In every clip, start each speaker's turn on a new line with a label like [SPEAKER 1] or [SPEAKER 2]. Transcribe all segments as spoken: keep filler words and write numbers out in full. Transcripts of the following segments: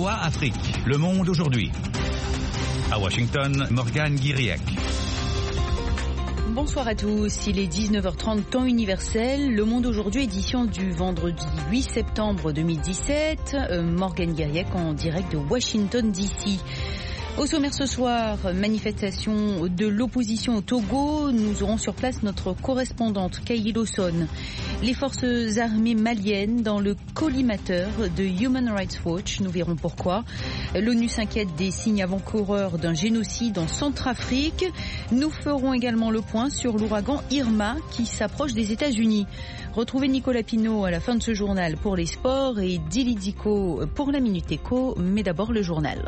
[SPEAKER 1] V O A Afrique, Le Monde aujourd'hui. À Washington, Morgane Guiriec.
[SPEAKER 2] Bonsoir à tous, il est dix-neuf heures trente, temps universel. Le Monde aujourd'hui, édition du vendredi huit septembre deux mille dix-sept. Euh, Morgane Guiriec en direct de Washington D C. Au sommaire ce soir, manifestation de l'opposition au Togo. Nous aurons sur place notre correspondante Kayli Lawson. Les forces armées maliennes dans le collimateur de Human Rights Watch. Nous verrons pourquoi. L'ONU s'inquiète des signes avant-coureurs d'un génocide en Centrafrique. Nous ferons également le point sur l'ouragan Irma qui s'approche des États-Unis. Retrouvez Nicolas Pinault à la fin de ce journal pour les sports et Dili Diko pour la Minute Éco. Mais d'abord le journal.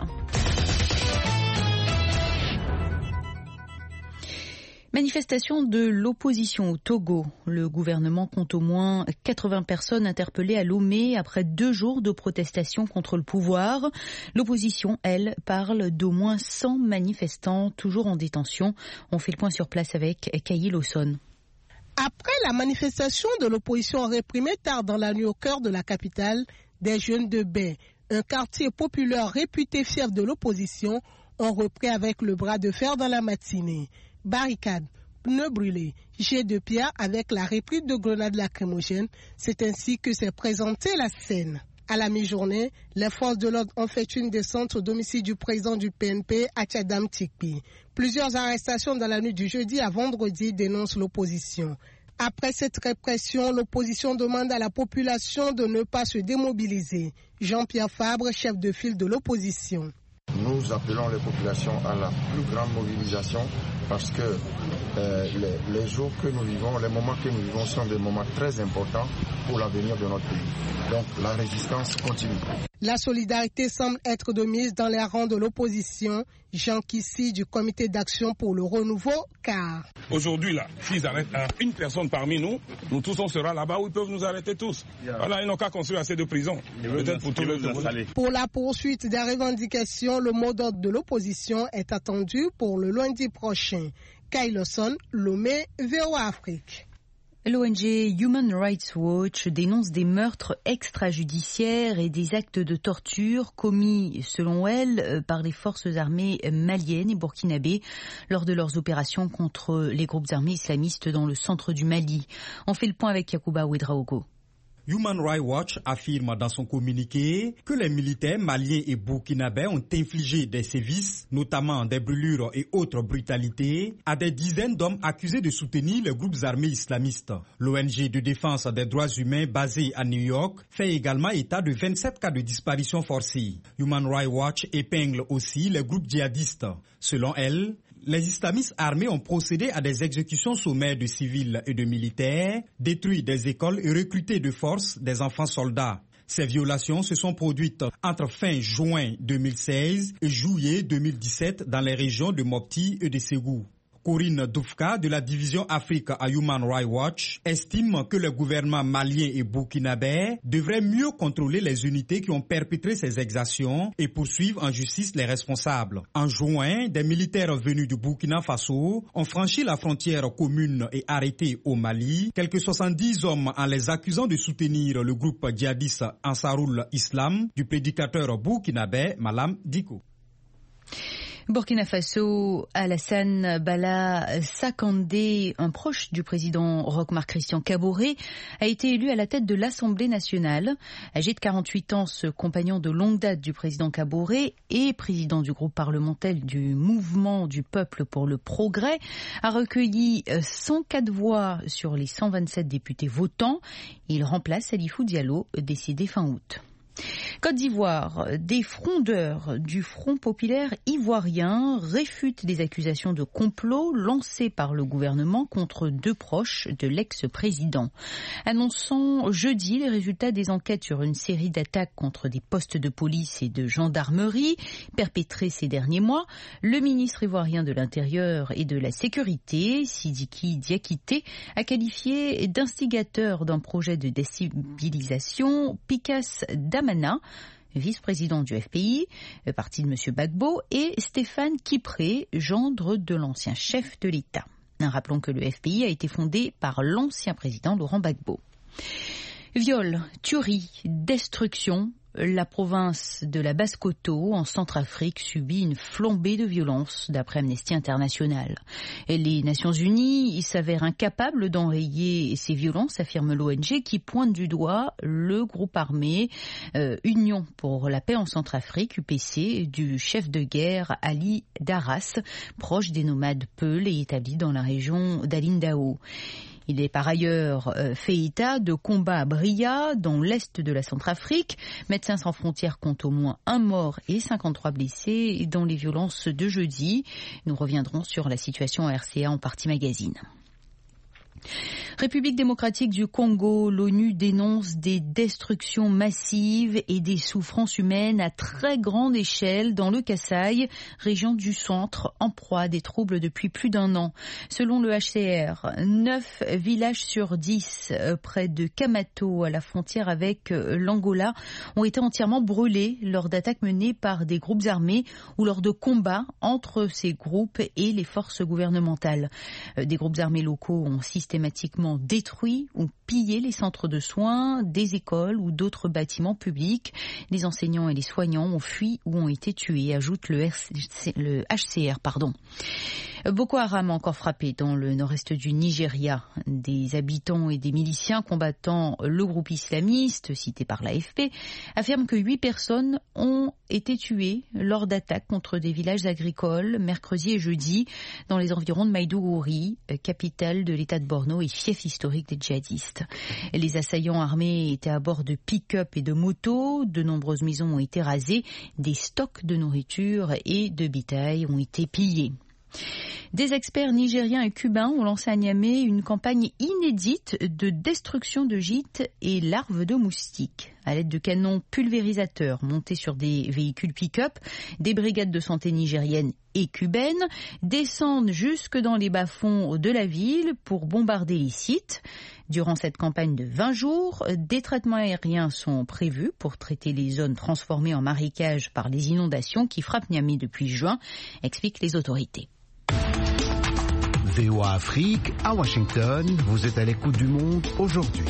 [SPEAKER 2] Manifestation de l'opposition au Togo. Le gouvernement compte au moins quatre-vingts personnes interpellées à Lomé après deux jours de protestation contre le pouvoir. L'opposition, elle, parle d'au moins cent manifestants toujours en détention. On fait le point sur place avec Kayli Lawson.
[SPEAKER 3] Après la manifestation de l'opposition réprimée tard dans la nuit au cœur de la capitale, des jeunes de Baie, un quartier populaire réputé fief de l'opposition, ont repris avec le bras de fer dans la matinée. Barricades, pneus brûlés, jets de pierre avec la réplique de grenades lacrymogènes, c'est ainsi que s'est présentée la scène. À la mi-journée, les forces de l'ordre ont fait une descente au domicile du président du P N P, Atchadam Tikpi. Plusieurs arrestations dans la nuit du jeudi à vendredi dénoncent l'opposition. Après cette répression, l'opposition demande à la population de ne pas se démobiliser. Jean-Pierre Fabre, chef de file de l'opposition.
[SPEAKER 4] Nous appelons les populations à la plus grande mobilisation parce que euh, les, les jours que nous vivons, les moments que nous vivons sont des moments très importants pour l'avenir de notre pays. Donc la résistance continue.
[SPEAKER 3] La solidarité semble être de mise dans les rangs de l'opposition. Jean Kissi du comité d'action pour le renouveau, car...
[SPEAKER 5] Aujourd'hui, là, s'ils arrêtent un, une personne parmi nous, nous tous on sera là-bas où ils peuvent nous arrêter tous. Yeah. Voilà, ils n'ont qu'à construire assez de prisons. Peut-être pour tout le monde.
[SPEAKER 3] Pour la poursuite des revendications, le mot d'ordre de l'opposition est attendu pour le lundi prochain. Kayli Lawson, Lomé, V O A Afrique.
[SPEAKER 2] L'O N G Human Rights Watch dénonce des meurtres extrajudiciaires et des actes de torture commis, selon elle, par les forces armées maliennes et burkinabées lors de leurs opérations contre les groupes armés islamistes dans le centre du Mali. On fait le point avec Yacouba Ouedraogo.
[SPEAKER 6] Human Rights Watch affirme dans son communiqué que les militaires maliens et burkinabés ont infligé des sévices, notamment des brûlures et autres brutalités, à des dizaines d'hommes accusés de soutenir les groupes armés islamistes. L'O N G de défense des droits humains basée à New York fait également état de vingt-sept cas de disparition forcée. Human Rights Watch épingle aussi les groupes djihadistes. Selon elle, les islamistes armés ont procédé à des exécutions sommaires de civils et de militaires, détruit des écoles et recruté de force des enfants soldats. Ces violations se sont produites entre fin juin deux mille seize et juillet deux mille dix-sept dans les régions de Mopti et de Ségou. Corinne Doufka de la division Afrique à Human Rights Watch estime que le gouvernement malien et burkinabé devrait mieux contrôler les unités qui ont perpétré ces exactions et poursuivre en justice les responsables. En juin, des militaires venus du Burkina Faso ont franchi la frontière commune et arrêté au Mali quelques soixante-dix hommes en les accusant de soutenir le groupe djihadiste Ansarul Islam du prédicateur burkinabé Malam Diko.
[SPEAKER 2] Burkina Faso, Alassane Bala Sakandé, un proche du président Roch-Marc Christian Kaboré, a été élu à la tête de l'Assemblée nationale. Âgé de quarante-huit ans, ce compagnon de longue date du président Kaboré et président du groupe parlementaire du Mouvement du Peuple pour le Progrès a recueilli cent quatre voix sur les cent vingt-sept députés votants. Il remplace Salifou Diallo, décédé fin août. Côte d'Ivoire, des frondeurs du Front populaire ivoirien réfutent les accusations de complot lancées par le gouvernement contre deux proches de l'ex-président. Annonçant jeudi les résultats des enquêtes sur une série d'attaques contre des postes de police et de gendarmerie perpétrées ces derniers mois, le ministre ivoirien de l'Intérieur et de la Sécurité, Sidiki Diakité, a qualifié d'instigateur d'un projet de déstabilisation Pikas Damana, vice-président du F P I, le parti de M. Gbagbo, et Stéphane Kipré, gendre de l'ancien chef de l'État. Rappelons que le F P I a été fondé par l'ancien président Laurent Gbagbo. Viol, tuerie, destruction, la province de la Basse-Kotto, en Centrafrique, subit une flambée de violence, d'après Amnesty International. Et les Nations Unies s'avèrent incapables d'enrayer ces violences, affirme l'O N G, qui pointe du doigt le groupe armé euh, Union pour la paix en Centrafrique, U P C, du chef de guerre Ali Daras, proche des nomades Peul et établi dans la région d'Alindao. Il est par ailleurs euh, fait état de combats à Bria, dans l'est de la Centrafrique. Médecins sans frontières compte au moins un mort et cinquante-trois blessés dans les violences de jeudi. Nous reviendrons sur la situation à R C A en partie magazine. République démocratique du Congo, l'ONU dénonce des destructions massives et des souffrances humaines à très grande échelle dans le Kasaï, région du centre, en proie à des troubles depuis plus d'un an. Selon le H C R, neuf villages sur dix près de Kamato, à la frontière avec l'Angola, ont été entièrement brûlés lors d'attaques menées par des groupes armés ou lors de combats entre ces groupes et les forces gouvernementales. Des groupes armés locaux ont systématiquement détruit ou pillé les centres de soins, des écoles ou d'autres bâtiments publics. Les enseignants et les soignants ont fui ou ont été tués, ajoute le, R C, le H C R. Pardon. Boko Haram a encore frappé dans le nord-est du Nigeria. Des habitants et des miliciens combattant le groupe islamiste, cité par l'A F P, affirment que huit personnes ont été tuées lors d'attaques contre des villages agricoles mercredi et jeudi dans les environs de Maïdougouri, capitale de l'état de Borno et fief historique des djihadistes. Les assaillants armés étaient à bord de pick-up et de motos. De nombreuses maisons ont été rasées. Des stocks de nourriture et de bétail ont été pillés. Des experts nigériens et cubains ont lancé à Niamey une campagne inédite de destruction de gîtes et larves de moustiques. À l'aide de canons pulvérisateurs montés sur des véhicules pick-up, des brigades de santé nigériennes et cubaines descendent jusque dans les bas-fonds de la ville pour bombarder les sites. Durant cette campagne de vingt jours, des traitements aériens sont prévus pour traiter les zones transformées en marécages par les inondations qui frappent Niamey depuis juin, expliquent les autorités.
[SPEAKER 7] V O A Afrique, à Washington, vous êtes à l'écoute du monde aujourd'hui.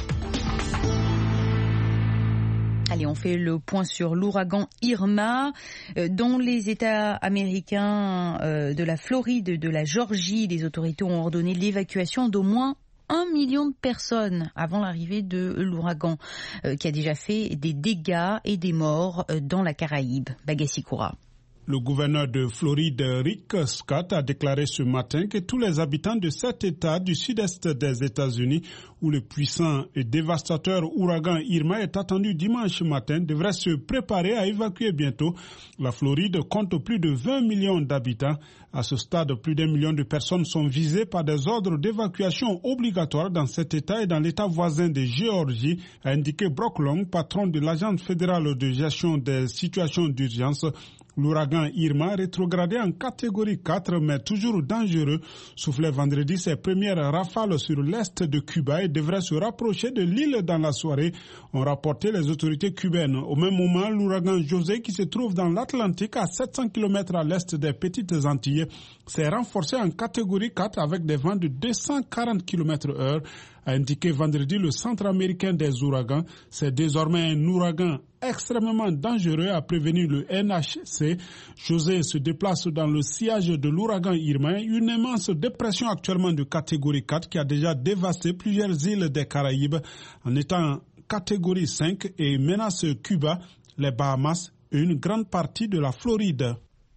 [SPEAKER 2] Allez, on fait le point sur l'ouragan Irma. Dans les États américains de la Floride, de la Géorgie, les autorités ont ordonné l'évacuation d'au moins un million de personnes avant l'arrivée de l'ouragan, qui a déjà fait des dégâts et des morts dans la Caraïbe. Bagassi Koura.
[SPEAKER 8] Le gouverneur de Floride, Rick Scott, a déclaré ce matin que tous les habitants de cet État du sud-est des États-Unis, où le puissant et dévastateur ouragan Irma est attendu dimanche matin, devraient se préparer à évacuer bientôt. La Floride compte plus de vingt millions d'habitants. À ce stade, plus d'un million de personnes sont visées par des ordres d'évacuation obligatoires dans cet État et dans l'État voisin de Géorgie, a indiqué Brock Long, patron de l'Agence fédérale de gestion des situations d'urgence. L'ouragan Irma, rétrogradé en catégorie quatre, mais toujours dangereux, soufflait vendredi ses premières rafales sur l'est de Cuba et devrait se rapprocher de l'île dans la soirée, ont rapporté les autorités cubaines. Au même moment, l'ouragan José, qui se trouve dans l'Atlantique à sept cents kilomètres à l'est des Petites Antilles, s'est renforcé en catégorie quatre avec des vents de deux cent quarante kilomètres heure, a indiqué vendredi le Centre américain des ouragans. C'est désormais un ouragan extrêmement dangereux, a prévenu le N H C. José se déplace dans le sillage de l'ouragan Irma, une immense dépression actuellement de catégorie quatre qui a déjà dévasté plusieurs îles des Caraïbes en étant catégorie cinq et menace Cuba, les Bahamas et une grande partie de la Floride.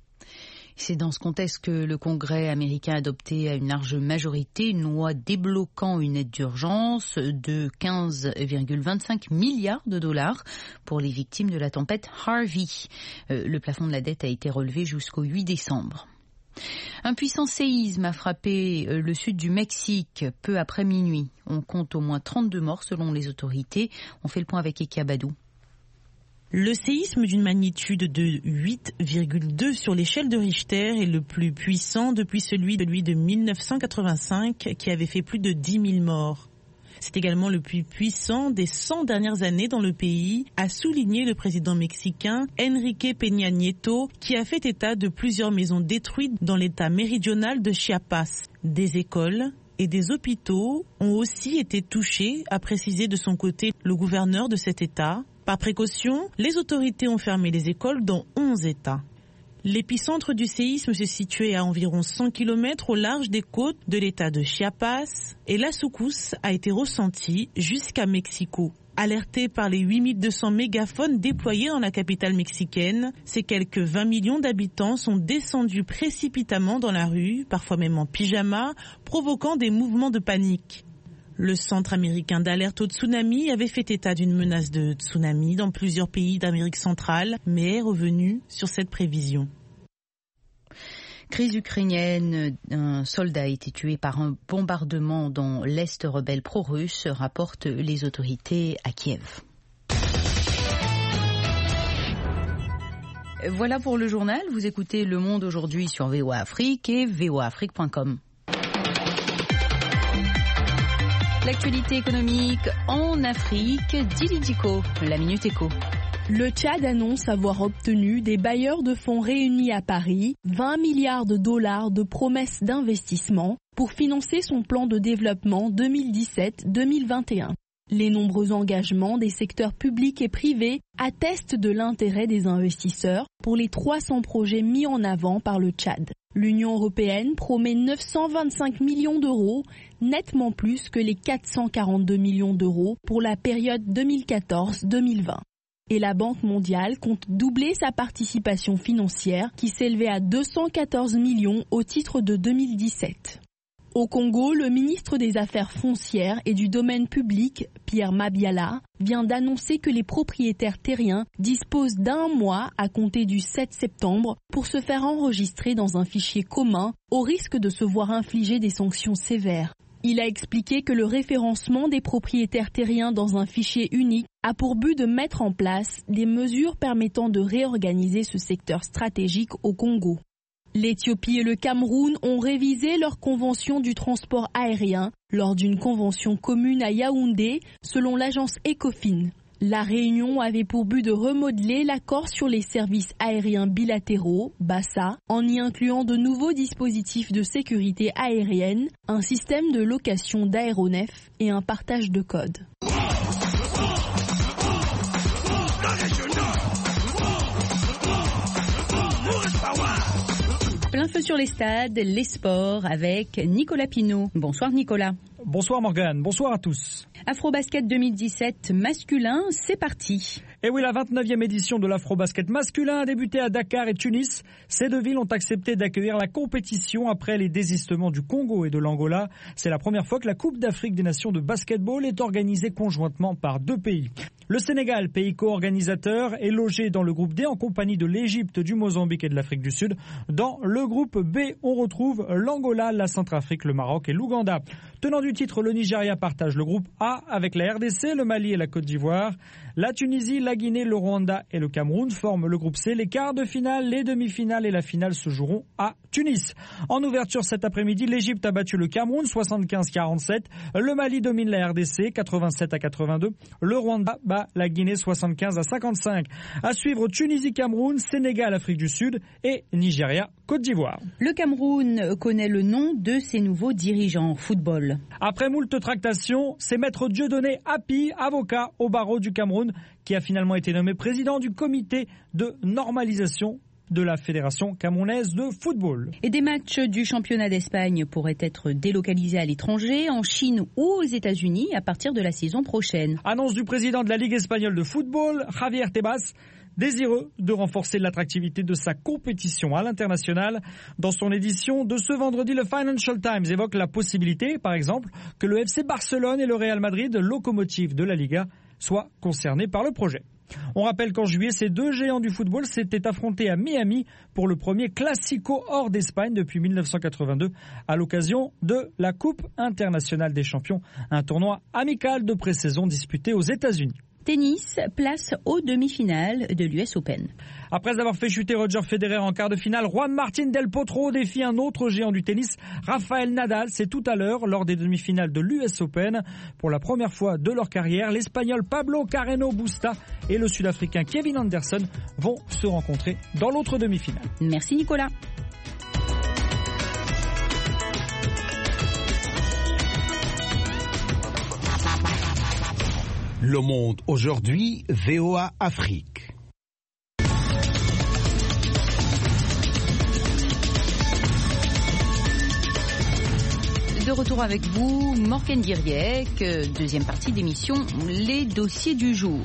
[SPEAKER 2] C'est dans ce contexte que le Congrès américain a adopté à une large majorité une loi débloquant une aide d'urgence de quinze virgule vingt-cinq milliards de dollars pour les victimes de la tempête Harvey. Euh, le plafond de la dette a été relevé jusqu'au huit décembre. Un puissant séisme a frappé le sud du Mexique peu après minuit. On compte au moins trente-deux morts selon les autorités. On fait le point avec Eki Abadou.
[SPEAKER 9] Le séisme d'une magnitude de huit virgule deux sur l'échelle de Richter est le plus puissant depuis celui de lui de mille neuf cent quatre-vingt-cinq qui avait fait plus de dix mille morts. C'est également le plus puissant des cent dernières années dans le pays, a souligné le président mexicain Enrique Peña Nieto, qui a fait état de plusieurs maisons détruites dans l'état méridional de Chiapas. Des écoles et des hôpitaux ont aussi été touchés, a précisé de son côté le gouverneur de cet état. Par précaution, les autorités ont fermé les écoles dans onze États. L'épicentre du séisme se situait à environ cent kilomètres au large des côtes de l'État de Chiapas et la secousse a été ressentie jusqu'à Mexico. Alertés par les huit mille deux cents mégaphones déployés dans la capitale mexicaine, ces quelques vingt millions d'habitants sont descendus précipitamment dans la rue, parfois même en pyjama, provoquant des mouvements de panique. Le Centre américain d'alerte au tsunami avait fait état d'une menace de tsunami dans plusieurs pays d'Amérique centrale, mais est revenu sur cette prévision.
[SPEAKER 2] Crise ukrainienne, un soldat a été tué par un bombardement dans l'Est rebelle pro-russe, rapportent les autorités à Kiev. Voilà pour le journal. Vous écoutez Le Monde aujourd'hui sur V O A Afrique et v o a afrique point com. L'actualité économique en Afrique, Dili Diko, la Minute Éco.
[SPEAKER 10] Le Tchad annonce avoir obtenu des bailleurs de fonds réunis à Paris vingt milliards de dollars de promesses d'investissement pour financer son plan de développement deux mille dix-sept deux mille vingt et un. Les nombreux engagements des secteurs publics et privés attestent de l'intérêt des investisseurs pour les trois cents projets mis en avant par le Tchad. L'Union européenne promet neuf cent vingt-cinq millions d'euros, nettement plus que les quatre cent quarante-deux millions d'euros pour la période deux mille quatorze deux mille vingt. Et la Banque mondiale compte doubler sa participation financière qui s'élevait à deux cent quatorze millions au titre de deux mille dix-sept. Au Congo, le ministre des Affaires foncières et du domaine public, Pierre Mabiala, vient d'annoncer que les propriétaires terriens disposent d'un mois à compter du sept septembre pour se faire enregistrer dans un fichier commun au risque de se voir infliger des sanctions sévères. Il a expliqué que le référencement des propriétaires terriens dans un fichier unique a pour but de mettre en place des mesures permettant de réorganiser ce secteur stratégique au Congo. L'Éthiopie et le Cameroun ont révisé leur convention du transport aérien lors d'une convention commune à Yaoundé, selon l'agence Ecofin. La réunion avait pour but de remodeler l'accord sur les services aériens bilatéraux, B A S A, en y incluant de nouveaux dispositifs de sécurité aérienne, un système de location d'aéronefs et un partage de codes.
[SPEAKER 2] Plein feu sur les stades, les sports avec Nicolas Pinault. Bonsoir Nicolas.
[SPEAKER 11] Bonsoir Morgane, bonsoir à tous.
[SPEAKER 2] Afrobasket deux mille dix-sept masculin, c'est parti.
[SPEAKER 11] Et oui, la vingt-neuvième édition de l'Afrobasket masculin a débuté à Dakar et Tunis. Ces deux villes ont accepté d'accueillir la compétition après les désistements du Congo et de l'Angola. C'est la première fois que la Coupe d'Afrique des Nations de basketball est organisée conjointement par deux pays. Le Sénégal, pays co-organisateur, est logé dans le groupe D en compagnie de l'Égypte, du Mozambique et de l'Afrique du Sud. Dans le groupe B, on retrouve l'Angola, la Centrafrique, le Maroc et l'Ouganda. Tenant du titre, le Nigeria partage le groupe A avec la R D C, le Mali et la Côte d'Ivoire. La Tunisie, la Guinée, le Rwanda et le Cameroun forment le groupe C. Les quarts de finale, les demi-finales et la finale se joueront à Tunis. En ouverture cet après-midi, l'Égypte a battu le Cameroun soixante-quinze à quarante-sept. Le Mali domine la R D C quatre-vingt-sept à quatre-vingt-deux. Le Rwanda bat la Guinée soixante-quinze à cinquante-cinq. À suivre Tunisie-Cameroun, Sénégal, Afrique du Sud et Nigeria, Côte d'Ivoire.
[SPEAKER 2] Le Cameroun connaît le nom de ses nouveaux dirigeants football.
[SPEAKER 11] Après moult tractations, c'est maître Dieudonné Hapi, avocat au barreau du Cameroun, qui a finalement été nommé président du comité de normalisation de la Fédération camerounaise de football.
[SPEAKER 2] Et des matchs du championnat d'Espagne pourraient être délocalisés à l'étranger, en Chine ou aux États-Unis à partir de la saison prochaine.
[SPEAKER 11] Annonce du président de la Ligue espagnole de football, Javier Tebas, désireux de renforcer l'attractivité de sa compétition à l'international. Dans son édition de ce vendredi, le Financial Times évoque la possibilité, par exemple, que le F C Barcelone et le Real Madrid, locomotive de la Liga, soient concernés par le projet. On rappelle qu'en juillet, ces deux géants du football s'étaient affrontés à Miami pour le premier Classico hors d'Espagne depuis mille neuf cent quatre-vingt-deux à l'occasion de la Coupe internationale des champions, un tournoi amical de pré-saison disputé aux États-Unis.
[SPEAKER 2] Tennis, place aux demi-finales de l'U S Open.
[SPEAKER 11] Après avoir fait chuter Roger Federer en quart de finale, Juan Martín del Potro défie un autre géant du tennis, Rafael Nadal. C'est tout à l'heure lors des demi-finales de l'U S Open. Pour la première fois de leur carrière, l'Espagnol Pablo Carreno Busta et le Sud-Africain Kevin Anderson vont se rencontrer dans l'autre demi-finale.
[SPEAKER 2] Merci Nicolas.
[SPEAKER 7] Le Monde aujourd'hui, V O A Afrique.
[SPEAKER 2] De retour avec vous, Morgane Diriec, deuxième partie d'émission, les dossiers du jour.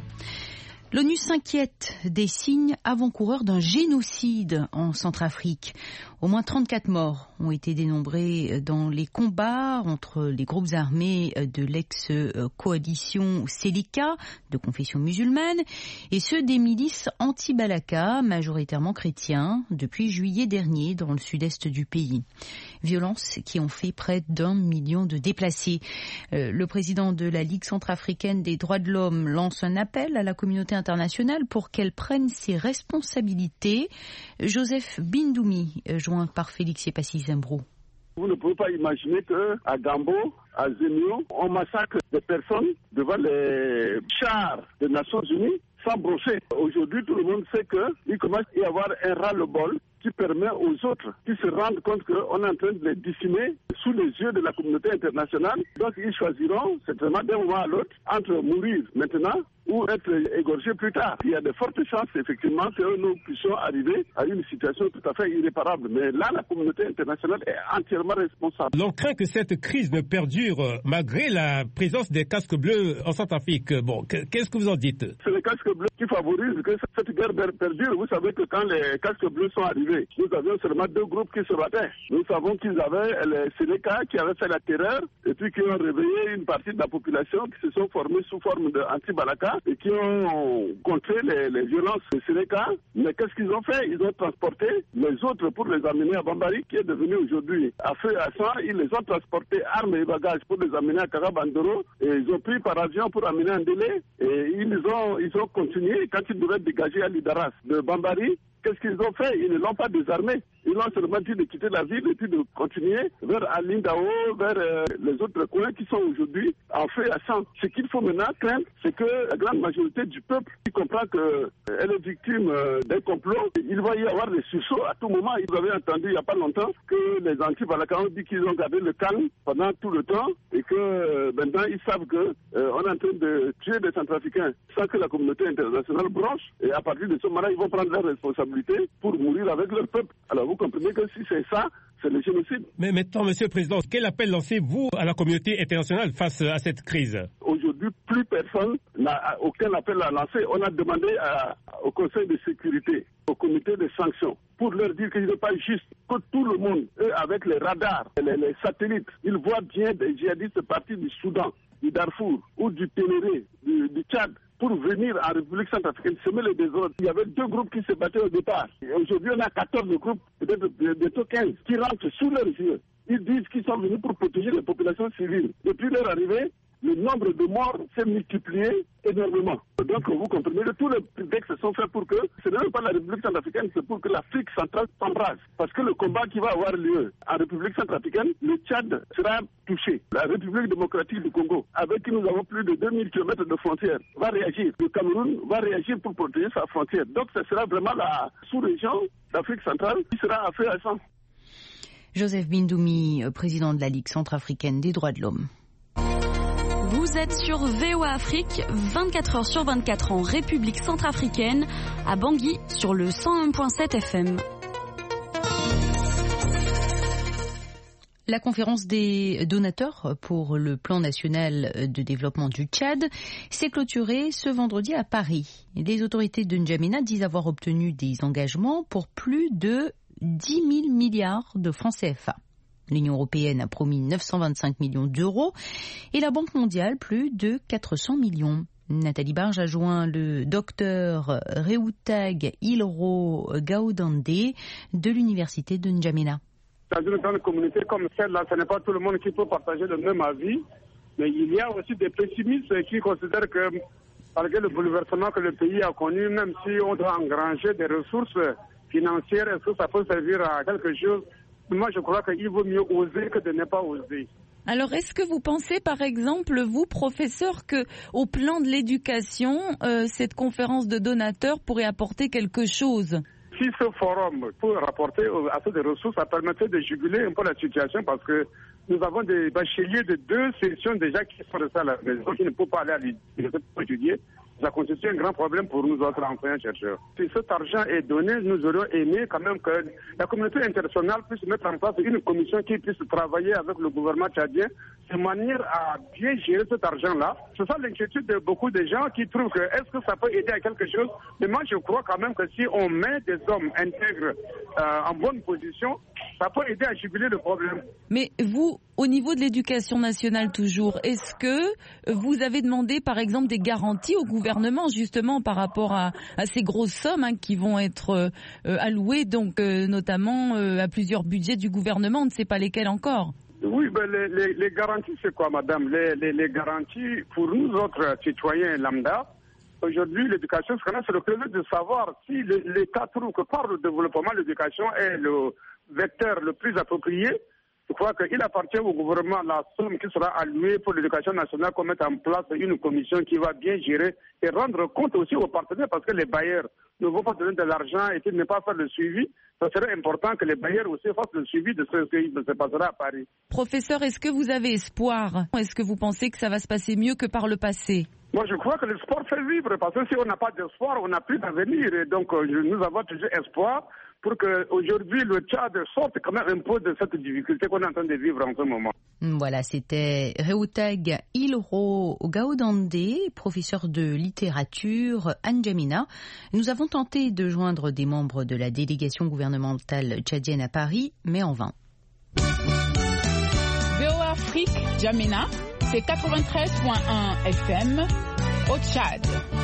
[SPEAKER 2] L'ONU s'inquiète des signes avant-coureurs d'un génocide en Centrafrique. Au moins trente-quatre morts ont été dénombrés dans les combats entre les groupes armés de l'ex-coalition Seleka, de confession musulmane, et ceux des milices anti-Balaka, majoritairement chrétiens, depuis juillet dernier dans le sud-est du pays. Violences qui ont fait près d'un million de déplacés. Euh, le président de la Ligue centrafricaine des droits de l'homme lance un appel à la communauté internationale pour qu'elle prenne ses responsabilités. Joseph Bindoumi, joint par Félix Yepassi-Zembro.
[SPEAKER 12] Vous ne pouvez pas imaginer qu'à Gambo, à Zemio, on massacre des personnes devant les chars des Nations Unies sans brosser. Aujourd'hui, tout le monde sait qu'il commence à y avoir un ras-le-bol qui permet aux autres qui se rendent compte qu'on est en train de les décimer sous les yeux de la communauté internationale. Donc ils choisiront certainement d'un moment à l'autre entre mourir maintenant ou être égorgés plus tard. Il y a de fortes chances effectivement que nous puissions arriver à une situation tout à fait irréparable. Mais là, la communauté internationale est entièrement responsable.
[SPEAKER 13] On craint que cette crise ne perdure malgré la présence des casques bleus en Centrafrique. Bon, qu'est-ce que vous en dites?
[SPEAKER 12] C'est les casques bleus qui favorisent que cette guerre perdure. Vous savez que quand les casques bleus sont arrivés, nous avions seulement deux groupes qui se battaient. Nous savons qu'ils avaient les Seleka qui avaient fait la terreur et puis qui ont réveillé une partie de la population qui se sont formés sous forme d'anti-Balaka et qui ont contré les, les violences de Seleka. Mais qu'est-ce qu'ils ont fait? Ils ont transporté les autres pour les amener à Bambari, qui est devenu aujourd'hui à feu à sang. Ils les ont transportés armes et bagages pour les amener à Karabandoro et ils ont pris par avion pour amener un délai et ils ont, ils ont continué quand ils devaient dégager à Lidaras de Bambari. Qu'est-ce qu'ils ont fait? Ils ne l'ont pas désarmé. Ils l'ont seulement dit de quitter la ville et puis de continuer vers Alindao, vers euh, les autres coins qui sont aujourd'hui en feu à sang. Ce qu'il faut maintenant craindre, c'est que la grande majorité du peuple qui comprend qu'elle euh, est victime euh, d'un complot, il va y avoir des sursauts à tout moment. Vous avez entendu il n'y a pas longtemps que les anti-Balaka ont dit qu'ils ont gardé le calme pendant tout le temps et que euh, maintenant ils savent qu'on euh, est en train de tuer des Centrafricains sans que la communauté internationale bronche. Et à partir de ce moment-là, ils vont prendre leurs responsabilités pour mourir avec leur peuple. Alors vous comprenez que si c'est ça, c'est le génocide.
[SPEAKER 13] Mais maintenant, Monsieur le Président, quel appel lancez-vous à la communauté internationale face à cette crise?
[SPEAKER 12] Aujourd'hui, plus personne n'a aucun appel à lancer. On a demandé à, au Conseil de sécurité, au comité de sanctions, pour leur dire qu'il n'est pas juste que tout le monde, eux, avec les radars, les, les satellites, ils voient bien des djihadistes partis du Soudan, du Darfour ou du Ténéré, du, du Tchad, pour venir en République centrafricaine semer le désordre. Il y avait deux groupes qui se battaient au départ. Et aujourd'hui, on a quatorze groupes, peut-être bientôt quinze, qui rentrent sous leurs yeux. Ils disent qu'ils sont venus pour protéger les populations civiles. Depuis leur arrivée, le nombre de morts s'est multiplié énormément. Donc vous comprenez que tous les textes sont faits pour que ce n'est pas la République centrafricaine, c'est pour que l'Afrique centrale s'embrase. Parce que le combat qui va avoir lieu en République centrafricaine, le Tchad sera touché. La République démocratique du Congo, avec qui nous avons plus de deux mille kilomètres de frontières, va réagir. Le Cameroun va réagir pour protéger sa frontière. Donc ce sera vraiment la sous-région d'Afrique centrale qui sera à feu à sang.
[SPEAKER 2] Joseph Bindoumi, président de la Ligue centrafricaine des droits de l'homme.
[SPEAKER 14] Vous êtes sur V O A Afrique, vingt-quatre heures sur vingt-quatre en République centrafricaine, à Bangui sur le cent un virgule sept F M.
[SPEAKER 2] La conférence des donateurs pour le plan national de développement du Tchad s'est clôturée ce vendredi à Paris. Les autorités de N'Djamena disent avoir obtenu des engagements pour plus de dix mille milliards de francs C F A. L'Union européenne a promis neuf cent vingt-cinq millions d'euros et la Banque mondiale plus de quatre cents millions. Nathalie Barge a joint le docteur Reutag Ilro Gaudande de l'université de N'Djamena.
[SPEAKER 15] Dans une grande communauté comme celle-là, ce n'est pas tout le monde qui peut partager le même avis, mais il y a aussi des pessimistes qui considèrent que malgré le bouleversement que le pays a connu, même si on doit engranger des ressources financières, est-ce que ça peut servir à quelque chose? Moi, je crois qu'il vaut mieux oser que de ne pas oser.
[SPEAKER 16] Alors, est-ce que vous pensez, par exemple, vous, professeur, que au plan de l'éducation, euh, cette conférence de donateurs pourrait apporter quelque chose?
[SPEAKER 15] Si ce forum peut rapporter assez de ressources, ça permettrait de juguler un peu la situation parce que Nous avons des bacheliers de deux sessions déjà qui sont restés à la maison, qui ne peuvent pas aller à l'université pour étudier. Ça constitue un grand problème pour nous autres enseignants-chercheurs. Si cet argent est donné, nous aurions aimé quand même que la communauté internationale puisse mettre en place une commission qui puisse travailler avec le gouvernement tchadien de manière à bien gérer cet argent-là. C'est ça l'inquiétude de beaucoup de gens qui trouvent que est-ce que ça peut aider à quelque chose. Mais moi, je crois quand même que si on met des hommes intègres euh, en bonne position, ça peut aider à juguler le problème.
[SPEAKER 16] Mais vous, au niveau de l'éducation nationale toujours, est-ce que vous avez demandé par exemple des garanties au gouvernement justement par rapport à, à ces grosses sommes hein, qui vont être euh, allouées donc euh, notamment euh, à plusieurs budgets du gouvernement, on ne sait pas lesquels encore?
[SPEAKER 15] Oui, ben les, les, les garanties c'est quoi madame? les, les, les garanties pour nous autres citoyens lambda, aujourd'hui l'éducation scolaire c'est le plaisir de savoir si l'État trouve que par le développement l'éducation est le vecteur le plus approprié. Je crois qu'il appartient au gouvernement la somme qui sera allouée pour l'éducation nationale qu'on mette en place une commission qui va bien gérer et rendre compte aussi aux partenaires parce que les bailleurs ne vont pas donner de l'argent et qu'ils ne pas faire le suivi. Ça serait important que les bailleurs aussi fassent le suivi de ce qui se passera à Paris.
[SPEAKER 16] Professeur, est-ce que vous avez espoir? Est-ce que vous pensez que ça va se passer mieux que par le passé?
[SPEAKER 15] Moi, je crois que le sport fait vivre parce que si on n'a pas d'espoir, on n'a plus d'avenir. Et donc, nous avons toujours espoir pour qu'aujourd'hui, le Tchad sorte quand même un peu de cette difficulté qu'on est en train de vivre en ce moment.
[SPEAKER 2] Voilà, c'était Reuteg Ilro Gaudande, professeur de littérature N'Djamena. Nous avons tenté de joindre des membres de la délégation gouvernementale tchadienne à Paris, mais en vain.
[SPEAKER 17] V O A Afrique, N'Djamena, c'est quatre-vingt-treize virgule un F M au Tchad.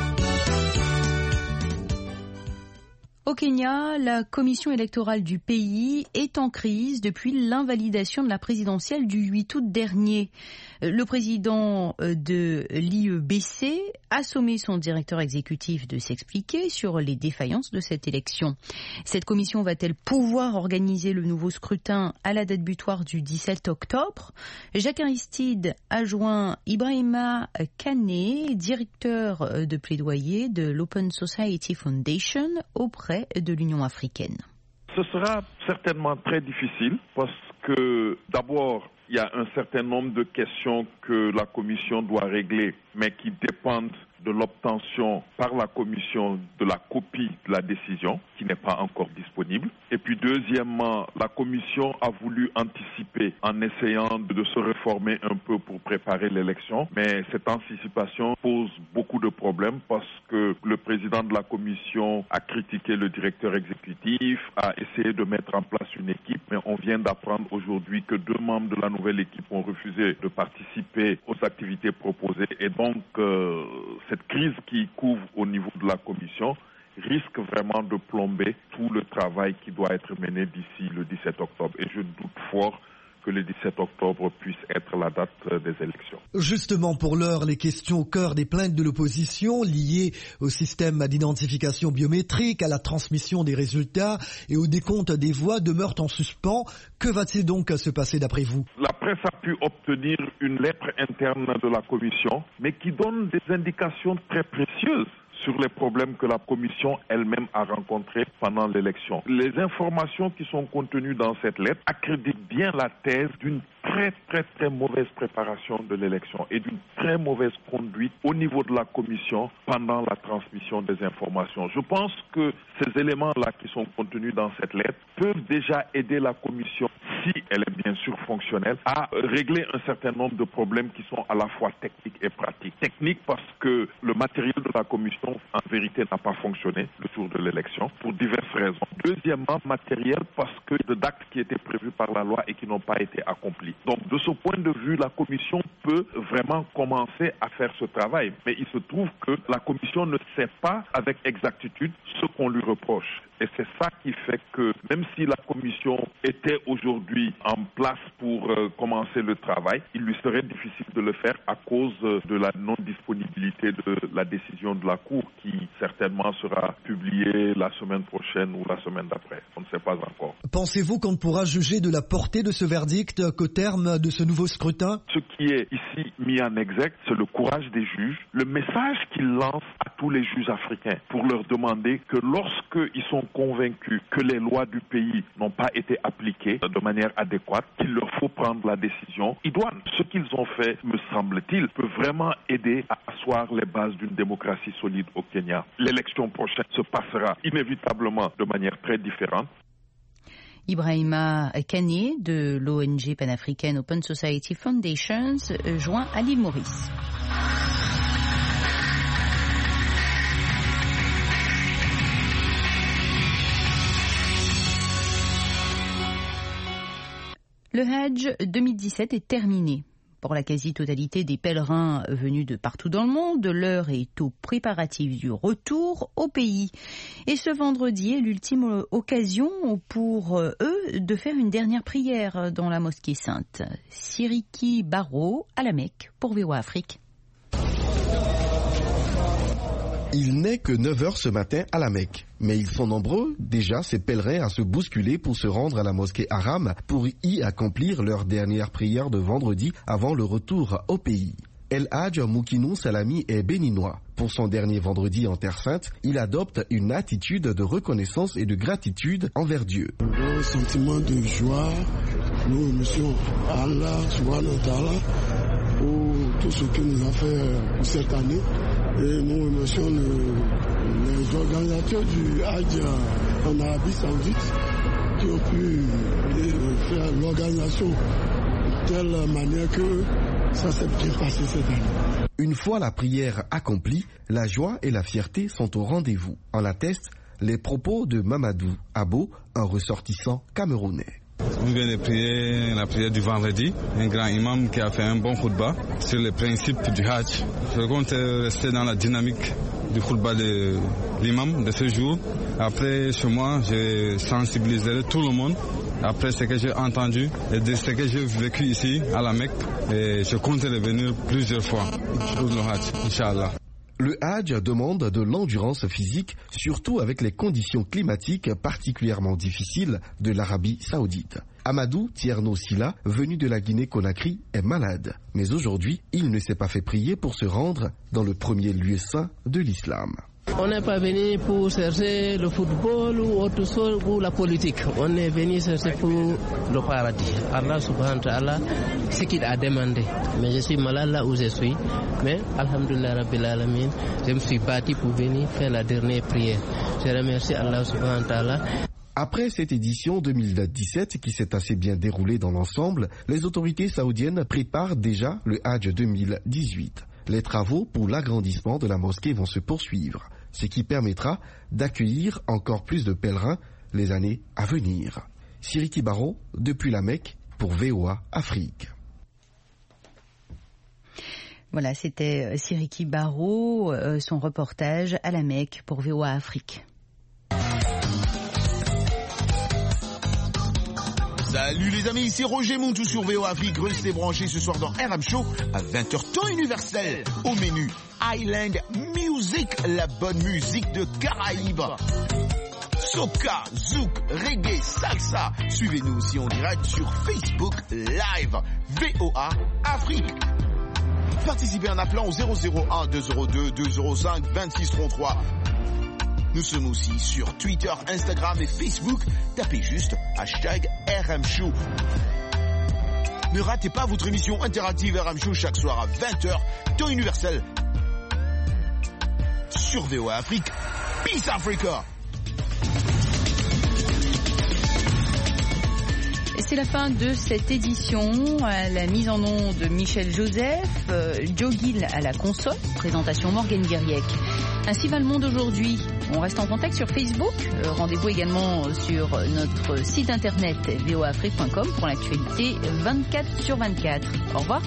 [SPEAKER 2] Au Kenya, la commission électorale du pays est en crise depuis l'invalidation de la présidentielle du huit août dernier. Le président de l'I E B C a sommé son directeur exécutif de s'expliquer sur les défaillances de cette élection. Cette commission va-t-elle pouvoir organiser le nouveau scrutin à la date butoir du dix-sept octobre? Jacques Aristide a joint Ibrahima Kane, directeur de plaidoyer de l'Open Society Foundation auprès de l'Union africaine.
[SPEAKER 18] Ce sera certainement très difficile parce que d'abord, il y a un certain nombre de questions que la Commission doit régler, mais qui dépendent de l'obtention par la Commission de la copie de la décision, qui n'est pas encore disponible. Et puis deuxièmement, la Commission a voulu anticiper en essayant de se réformer un peu pour préparer l'élection, mais cette anticipation pose beaucoup de problèmes parce que le président de la Commission a critiqué le directeur exécutif, a essayé de mettre en place une équipe, mais on vient d'apprendre aujourd'hui que deux membres de la nouvelle équipe ont refusé de participer aux activités proposées et donc euh, cette crise qui couvre au niveau de la Commission risque vraiment de plomber tout le travail qui doit être mené d'ici le dix-sept octobre. Et je doute fort que le dix-sept octobre puisse être la date des élections.
[SPEAKER 19] Justement, pour l'heure, les questions au cœur des plaintes de l'opposition liées au système d'identification biométrique, à la transmission des résultats et au décompte des voix demeurent en suspens. Que va-t-il donc se passer d'après vous?
[SPEAKER 18] La presse a pu obtenir une lettre interne de la Commission, mais qui donne des indications très précieuses sur les problèmes que la Commission elle-même a rencontrés pendant l'élection. Les informations qui sont contenues dans cette lettre accréditent bien la thèse d'une très très très mauvaise préparation de l'élection et d'une très mauvaise conduite au niveau de la Commission pendant la transmission des informations. Je pense que ces éléments-là qui sont contenus dans cette lettre peuvent déjà aider la Commission, si elle est bien sûr fonctionnelle, à régler un certain nombre de problèmes qui sont à la fois techniques et pratiques. Techniques parce que le matériel de la Commission en vérité n'a pas fonctionné le jour de l'élection pour diverses raisons. Deuxièmement, matériel parce que de d'actes qui étaient prévus par la loi et qui n'ont pas été accomplis. Donc de ce point de vue, la Commission peut vraiment commencer à faire ce travail. Mais il se trouve que la Commission ne sait pas avec exactitude ce qu'on lui reproche. Et c'est ça qui fait que même si la Commission était aujourd'hui en place pour euh, commencer le travail, il lui serait difficile de le faire à cause de la non-disponibilité de la décision de la Cour qui certainement sera publiée la semaine prochaine ou la semaine d'après. On ne sait pas encore.
[SPEAKER 19] Pensez-vous qu'on pourra juger de la portée de ce verdict qu'au terme de ce nouveau scrutin?
[SPEAKER 18] Ce qui est ici mis en exergue, c'est le courage des juges, le message qu'ils lancent à tous les juges africains pour leur demander que lorsqu'ils sont sont convaincus que les lois du pays n'ont pas été appliquées de manière adéquate, qu'il leur faut prendre la décision idoine. Ce qu'ils ont fait, me semble-t-il, peut vraiment aider à asseoir les bases d'une démocratie solide au Kenya. L'élection prochaine se passera inévitablement de manière très différente.
[SPEAKER 2] Ibrahima Kane de l'O N G panafricaine Open Society Foundations joint à l'île Maurice. Le Hajj deux mille dix-sept est terminé. Pour la quasi-totalité des pèlerins venus de partout dans le monde, l'heure est aux préparatifs du retour au pays. Et ce vendredi est l'ultime occasion pour eux de faire une dernière prière dans la mosquée sainte. Siriki Baro à la Mecque pour V O A Afrique.
[SPEAKER 20] Il n'est que neuf heures ce matin à la Mecque. Mais ils sont nombreux, déjà, ces pèlerins à se bousculer pour se rendre à la mosquée Haram pour y accomplir leur dernière prière de vendredi avant le retour au pays. El Hadj Moukinou Salami est béninois. Pour son dernier vendredi en Terre Sainte, il adopte une attitude de reconnaissance et de gratitude envers Dieu.
[SPEAKER 21] Le sentiment de joie, nous remercions Allah subhanahu wa ta'ala pour tout ce qu'il nous a fait pour cette année. Et nous remercions le, les organisateurs du Hajj en Arabie Saoudite qui ont pu faire l'organisation de telle manière que ça s'est bien passé cette année.
[SPEAKER 20] Une fois la prière accomplie, la joie et la fierté sont au rendez-vous. En attestent les propos de Mamadou Abo, un ressortissant camerounais.
[SPEAKER 22] On vient de prier la prière du vendredi, un grand imam qui a fait un bon khutba sur les principes du Hajj. Je compte rester dans la dynamique du khutba de l'imam de ce jour. Après, chez moi, je sensibiliserai tout le monde après ce que j'ai entendu et de ce que j'ai vécu ici à la Mecque. Et je compte revenir plusieurs fois pour le Hajj, Inch'Allah.
[SPEAKER 20] Le Hajj demande de l'endurance physique, surtout avec les conditions climatiques particulièrement difficiles de l'Arabie Saoudite. Amadou Tierno Silla, venu de la Guinée-Conakry, est malade. Mais aujourd'hui, il ne s'est pas fait prier pour se rendre dans le premier lieu saint de l'islam.
[SPEAKER 23] On n'est pas venu pour chercher le football ou autre chose ou la politique. On est venu chercher pour le paradis. Allah subhanahu wa ta'ala, ce qu'il a demandé. Mais je suis malade là où je suis. Mais, alhamdulillah rabbil alamin, je me suis battu pour venir faire la dernière prière. Je remercie Allah subhanahu wa ta'ala.
[SPEAKER 20] Après cette édition deux mille dix-sept qui s'est assez bien déroulée dans l'ensemble, les autorités saoudiennes préparent déjà le Hajj deux mille dix-huit. Les travaux pour l'agrandissement de la mosquée vont se poursuivre, ce qui permettra d'accueillir encore plus de pèlerins les années à venir. Siriki Baro, depuis la Mecque, pour V O A Afrique.
[SPEAKER 2] Voilà, c'était Siriki Baro, euh, son reportage à la Mecque pour V O A Afrique.
[SPEAKER 24] Salut les amis, ici Roger Montou sur V O A Afrique. Restez branchés ce soir dans R M Show à vingt heures temps universel. Au menu, Island Music, la bonne musique de Caraïbes. Soca, zouk, reggae, salsa. Suivez-nous aussi en direct sur Facebook Live. V O A Afrique. Participez en appelant au zéro zéro un deux zéro deux deux zéro cinq vingt-six trente-trois. Nous sommes aussi sur Twitter, Instagram et Facebook. Tapez juste hashtag R M Show. Ne ratez pas votre émission interactive R M Show chaque soir à vingt heures, temps universel. Sur V O A Afrique. Peace Africa!
[SPEAKER 2] Et c'est la fin de cette édition. À la mise en onde de Michel Joseph, euh, Joe Gill à la console, présentation Morgane Guiriec. Ainsi va le monde aujourd'hui. On reste en contact sur Facebook. Euh, rendez-vous également sur notre site internet v o a afrique point com pour l'actualité vingt-quatre sur vingt-quatre. Au revoir.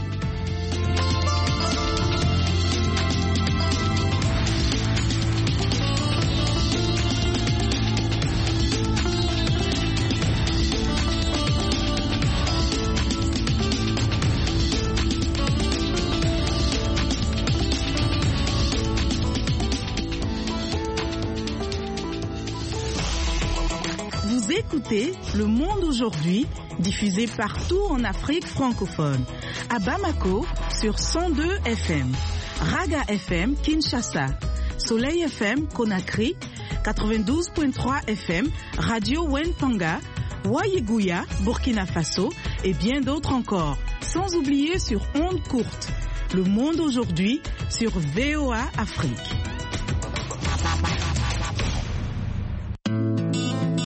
[SPEAKER 25] Écoutez Le Monde aujourd'hui, diffusé partout en Afrique francophone. À Bamako, sur cent deux F M. Raga F M, Kinshasa. Soleil F M, Conakry. quatre-vingt-douze point trois F M, Radio Wentanga, Wayeguya, Burkina Faso et bien d'autres encore. Sans oublier sur ondes courtes. Le monde aujourd'hui sur V O A Afrique.